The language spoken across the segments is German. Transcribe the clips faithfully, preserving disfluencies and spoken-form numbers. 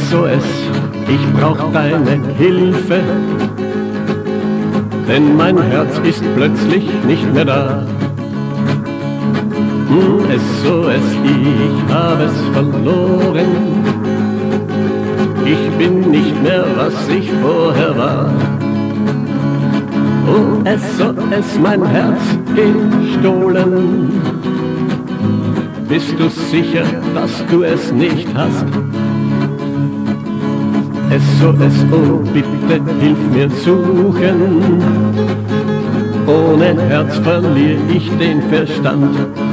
S O S, ich brauch deine Hilfe, denn mein Herz ist plötzlich nicht mehr da. Hm, S O S, ich habe es verloren, ich bin nicht mehr, was ich vorher war. Oh, S O S, mein Herz gestohlen. Bist du sicher, dass du es nicht hast? S O S, oh bitte, hilf mir suchen. Ohne Herz verliere ich den Verstand.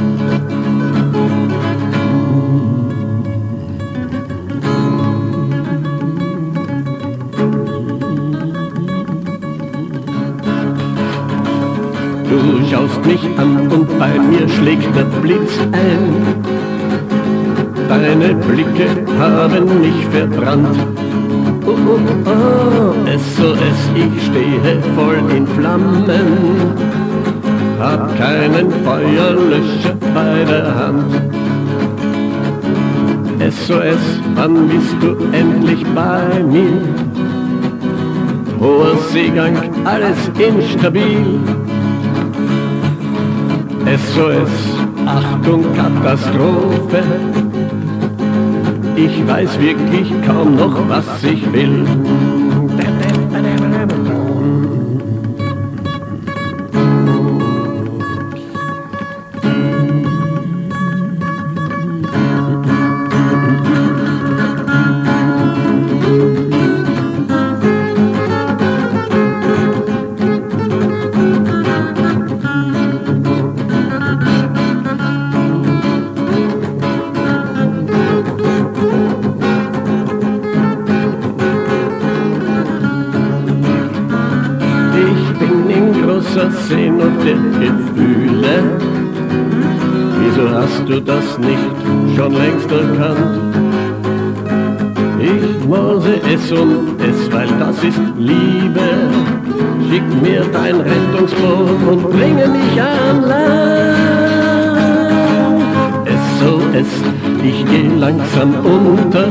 Du schaust mich an und bei mir schlägt der Blitz ein. Deine Blicke haben mich verbrannt. Oh, oh, oh, S O S, ich stehe voll in Flammen, hab keinen Feuerlöscher bei der Hand. S O S, wann bist du endlich bei mir? Hoher Seegang, alles instabil. S O S, Achtung, Katastrophe. Ich weiß wirklich kaum noch, was ich will. Sehnen der Gefühle, wieso hast du das nicht schon längst erkannt? Ich mause es und es, weil das ist Liebe. Schick mir dein Rettungsboot und bringe mich an Land. S O S, ich geh langsam unter,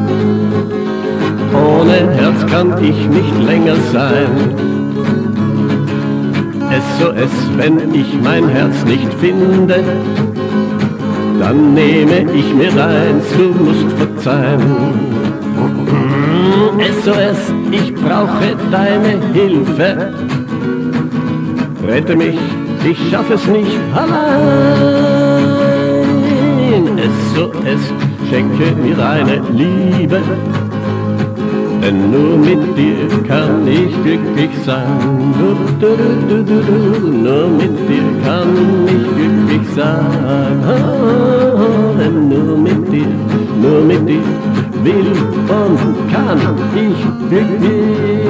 ohne Herz kann ich nicht länger sein. S O S, wenn ich mein Herz nicht finde, dann nehme ich mir deins, du musst verzeihen. S O S, ich brauche deine Hilfe, rette mich, ich schaffe es nicht allein. S O S, schenke mir deine Liebe, denn nur mit dir kann ich glücklich sein. Du, du, du, du, du, nur mit dir kann ich glücklich sein. Oh, denn nur mit dir, nur mit dir will und kann ich glücklich